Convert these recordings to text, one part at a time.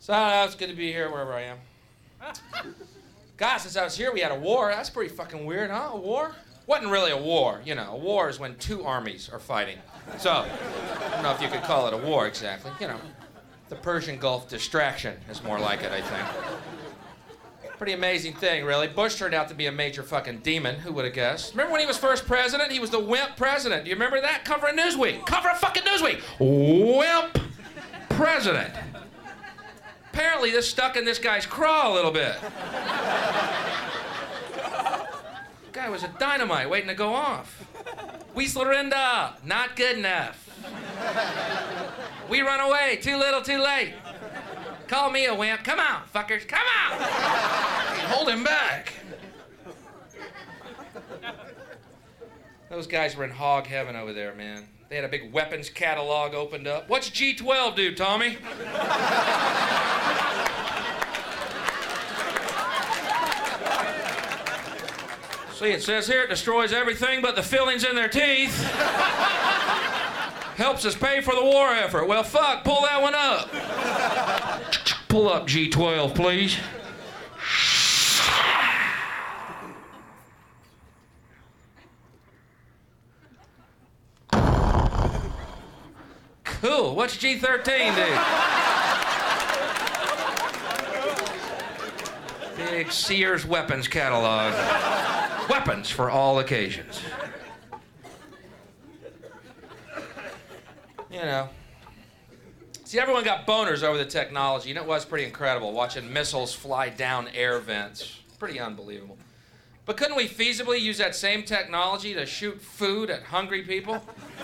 So it's good to be here wherever I am. God, since I was here, we had a war. That's pretty fucking weird, huh? A war? Wasn't really a war. You know, a war is when two armies are fighting. So, I don't know if you could call it a war exactly. You know, the Persian Gulf distraction is more like it, I think. Pretty amazing thing, really. Bush turned out to be a major fucking demon. Who would have guessed? Remember when he was first president? He was the wimp president. Do you remember that? Cover of Newsweek. Cover of fucking Newsweek. Wimp president. Apparently this stuck in this guy's craw a little bit. Guy was a dynamite waiting to go off. We surrender, not good enough. We run away, too little, too late. Call me a wimp. Come on, fuckers, come on! Hold him back. Those guys were in hog heaven over there, man. They had a big weapons catalog opened up. What's G12 do, Tommy? See, it says here it destroys everything but the fillings in their teeth. Helps us pay for the war effort. Well, fuck, pull that one up. Pull up G12, please. Cool. What's G13 do? Big Sears weapons catalog. Weapons for all occasions. You know. See, everyone got boners over the technology, and it was pretty incredible watching missiles fly down air vents. Pretty unbelievable. But couldn't we feasibly use that same technology to shoot food at hungry people?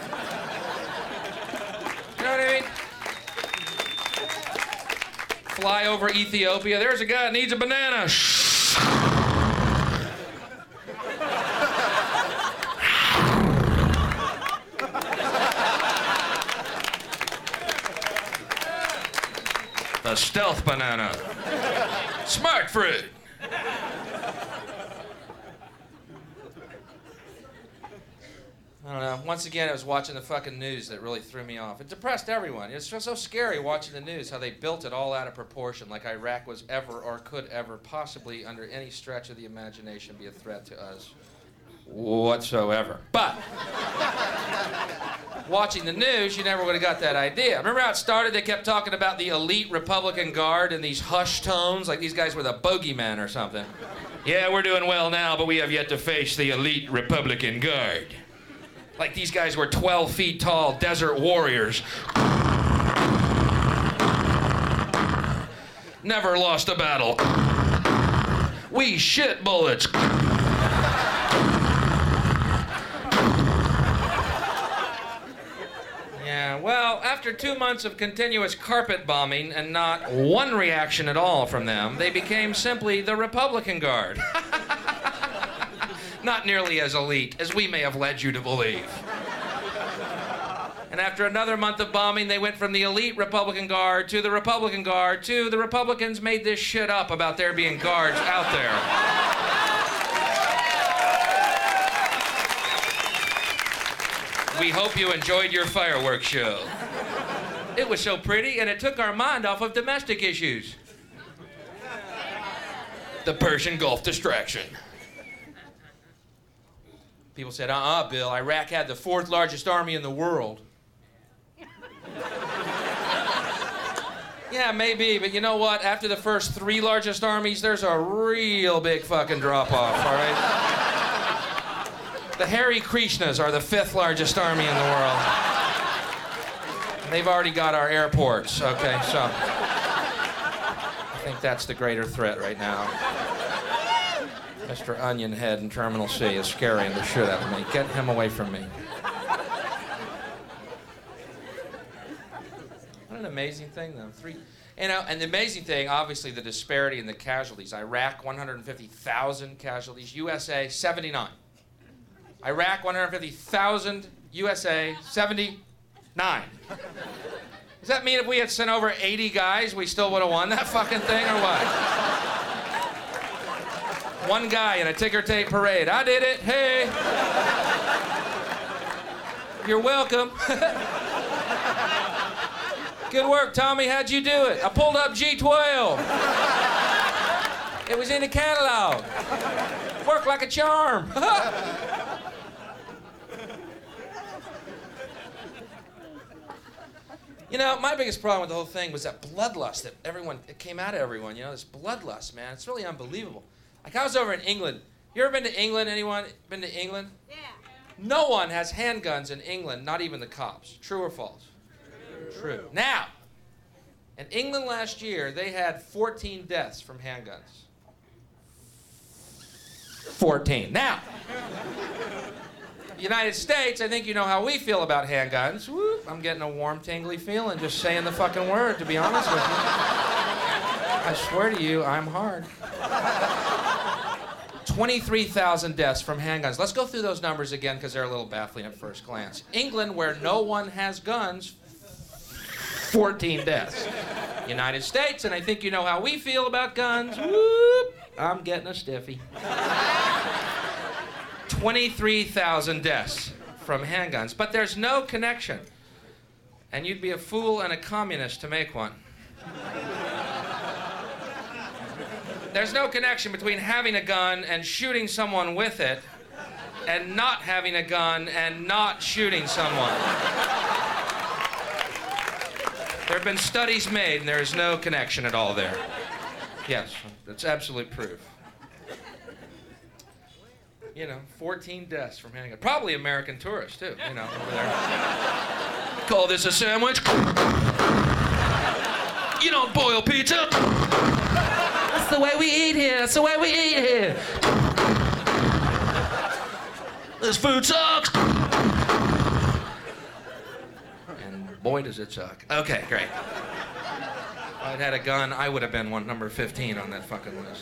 You know what I mean? Fly over Ethiopia. There's a guy that needs a banana. A stealth banana. Smart fruit. I don't know. Once again, I was watching the fucking news that really threw me off. It depressed everyone. It's just so scary watching the news, how they built it all out of proportion, like Iraq was ever or could ever possibly, under any stretch of the imagination, be a threat to us whatsoever. But watching the news, you never would have got that idea. Remember how it started? They kept talking about the elite Republican Guard in these hushed tones, like these guys were the bogeyman or something. Yeah, we're doing well now, but we have yet to face the elite Republican Guard. Like these guys were 12 feet tall desert warriors. Never lost a battle. We shit bullets. Yeah, well, after 2 months of continuous carpet bombing and not one reaction at all from them, they became simply the Republican Guard. Not nearly as elite as we may have led you to believe. And after another month of bombing, they went from the elite Republican Guard to the Republican Guard to the Republicans made this shit up about there being guards out there. We hope you enjoyed your fireworks show. It was so pretty, and it took our mind off of domestic issues. The Persian Gulf distraction. People said, Bill, Iraq had the 4th largest army in the world. Yeah, maybe, but you know what? After the first 3 largest armies, there's a real big fucking drop-off, all right? The Hare Krishnas are the 5th largest army in the world. And they've already got our airports, okay, so I think that's the greater threat right now. Mr. Onion Head in Terminal C is scaring the shit out of me. Get him away from me. What an amazing thing, though. And the amazing thing, obviously, the disparity in the casualties. Iraq, 150,000 casualties. USA, 79. Iraq, 150,000. USA, 79. Does that mean if we had sent over 80 guys, we still would have won that fucking thing, or what? One guy in a ticker tape parade. I did it. Hey. You're welcome. Good work, Tommy. How'd you do it? I pulled up G12. It was in the catalog. Worked like a charm. You know, my biggest problem with the whole thing was that bloodlust that it came out of everyone, you know, this bloodlust, man. It's really unbelievable. Like, I was over in England. You ever been to England? Anyone been to England? Yeah. No one has handguns in England, not even the cops. True or false? True. Now, in England last year, they had 14 deaths from handguns. 14. Now, United States, I think you know how we feel about handguns. Whoop, I'm getting a warm, tingly feeling just saying the fucking word, to be honest with you. I swear to you, I'm hard. 23,000 deaths from handguns. Let's go through those numbers again because they're a little baffling at first glance. England, where no one has guns, 14 deaths. United States, and I think you know how we feel about guns. Whoop, I'm getting a stiffy. 23,000 deaths from handguns, but there's no connection. And you'd be a fool and a communist to make one. There's no connection between having a gun and shooting someone with it, and not having a gun and not shooting someone. There have been studies made, and there is no connection at all there. Yes, that's absolute proof. You know, 14 deaths from handguns. Probably American tourists, too, you know, over there. Call this a sandwich? You don't boil pizza? That's the way we eat here. That's the way we eat here. This food sucks. And boy, does it suck. Okay, great. If I'd had a gun, I would have been number 15 on that fucking list.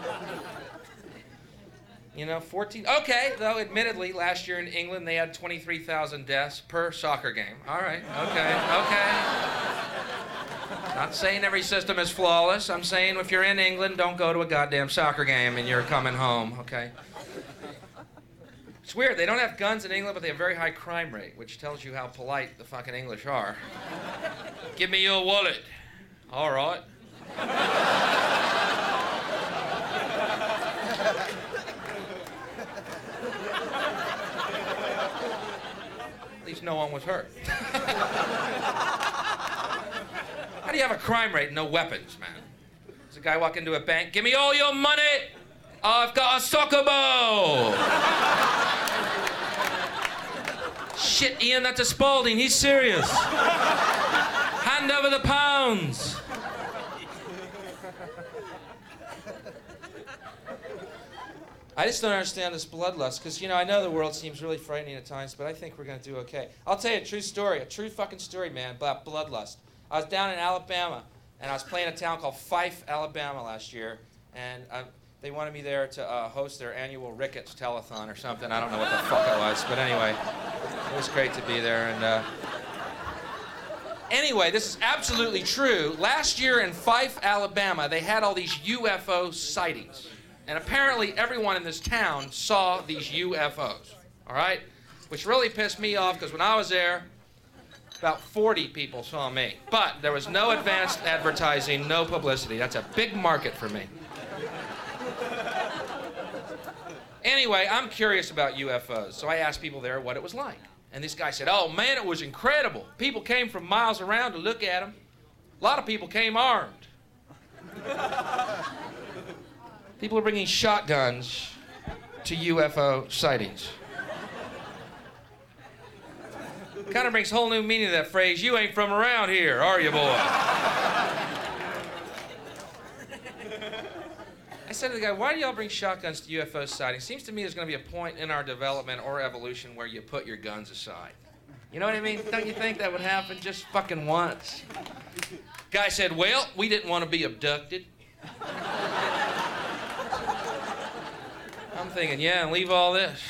You know, 14. Okay, though, admittedly, last year in England, they had 23,000 deaths per soccer game. All right, okay. Not saying every system is flawless. I'm saying if you're in England, don't go to a goddamn soccer game and you're coming home, okay? It's weird. They don't have guns in England, but they have a very high crime rate, which tells you how polite the fucking English are. Give me your wallet. All right. At least no one was hurt. How do you have a crime rate and no weapons, man? Does a guy walk into a bank, give me all your money, I've got a soccer ball. Shit, Ian, that's a Spalding, he's serious. Hand over the pounds. I just don't understand this bloodlust, because, you know, I know the world seems really frightening at times, but I think we're going to do okay. I'll tell you a true story, a true fucking story, man, about bloodlust. I was down in Alabama, and I was playing a town called Fife, Alabama last year, and they wanted me there to host their annual Ricketts telethon or something. I don't know what the fuck it was, but anyway, it was great to be there. And anyway, this is absolutely true. Last year in Fife, Alabama, they had all these UFO sightings. And apparently everyone in this town saw these UFOs, all right? Which really pissed me off, because when I was there, about 40 people saw me. But there was no advanced advertising, no publicity. That's a big market for me. Anyway, I'm curious about UFOs, so I asked people there what it was like. And this guy said, oh man, it was incredible. People came from miles around to look at them. A lot of people came armed. People are bringing shotguns to UFO sightings. Kind of brings whole new meaning to that phrase, you ain't from around here, are you, boy? I said to the guy, why do y'all bring shotguns to UFO sightings? Seems to me there's going to be a point in our development or evolution where you put your guns aside. You know what I mean? Don't you think that would happen just fucking once? Guy said, well, we didn't want to be abducted. I'm thinking, yeah, and leave all this.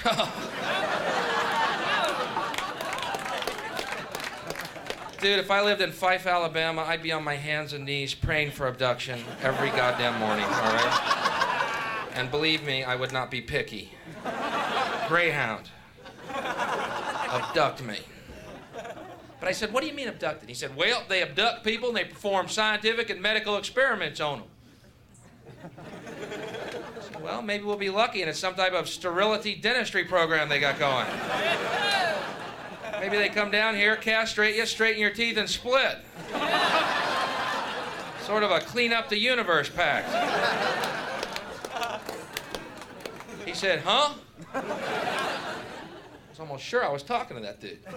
Dude, if I lived in Fife, Alabama, I'd be on my hands and knees praying for abduction every goddamn morning, all right? And believe me, I would not be picky. Greyhound, abduct me. But I said, what do you mean abducted? He said, well, they abduct people and they perform scientific and medical experiments on them. I said, well, maybe we'll be lucky and it's some type of sterility dentistry program they got going. Maybe they come down here, castrate you, straighten your teeth, and split. Sort of a clean up the universe pact. He said, huh? I was almost sure I was talking to that dude.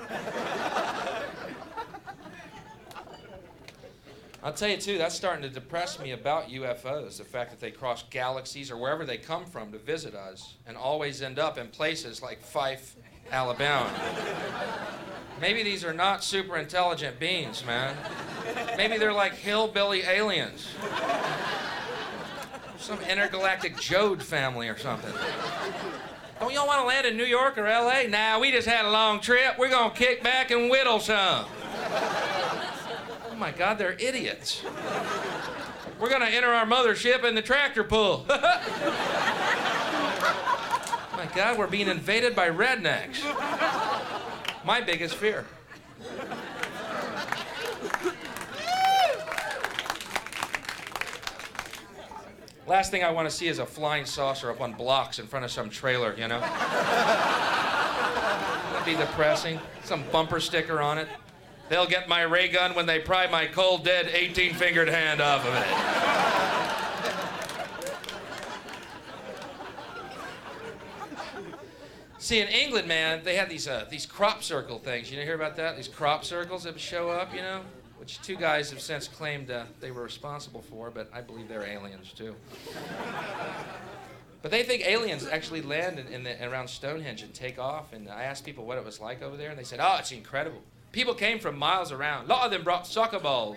I'll tell you, too, that's starting to depress me about UFOs, the fact that they cross galaxies or wherever they come from to visit us and always end up in places like Fife, Alabama. Maybe these are not super intelligent beings, man. Maybe they're like hillbilly aliens. Some intergalactic Jode family or something. Don't y'all want to land in New York or LA? Nah, we just had a long trip. We're gonna kick back and whittle some. Oh my God, they're idiots. We're gonna enter our mothership in the tractor pull. My God, we're being invaded by rednecks. My biggest fear. Last thing I want to see is a flying saucer up on blocks in front of some trailer, you know? That'd be depressing. Some bumper sticker on it. They'll get my ray gun when they pry my cold, dead 18-fingered hand off of it. See, in England, man, they had these crop circle things. You hear about that? These crop circles that show up, you know? Which two guys have since claimed they were responsible for, but I believe they're aliens, too. But they think aliens actually land around Stonehenge and take off, and I asked people what it was like over there, and they said, oh, it's incredible. People came from miles around. A lot of them brought soccer balls.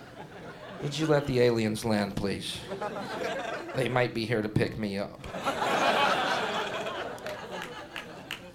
Would you let the aliens land, please? They might be here to pick me up.